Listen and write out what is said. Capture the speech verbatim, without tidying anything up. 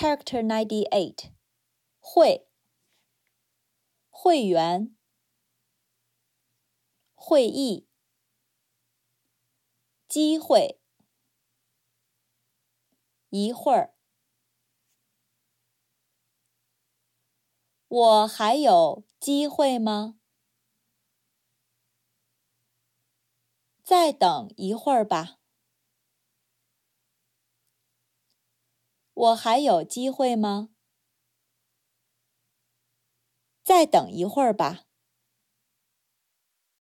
Character ninety-eight. 会，会员，会议，机会，一会儿。我还有机会吗？再等一会儿吧。我还有机会吗？再等一会儿吧。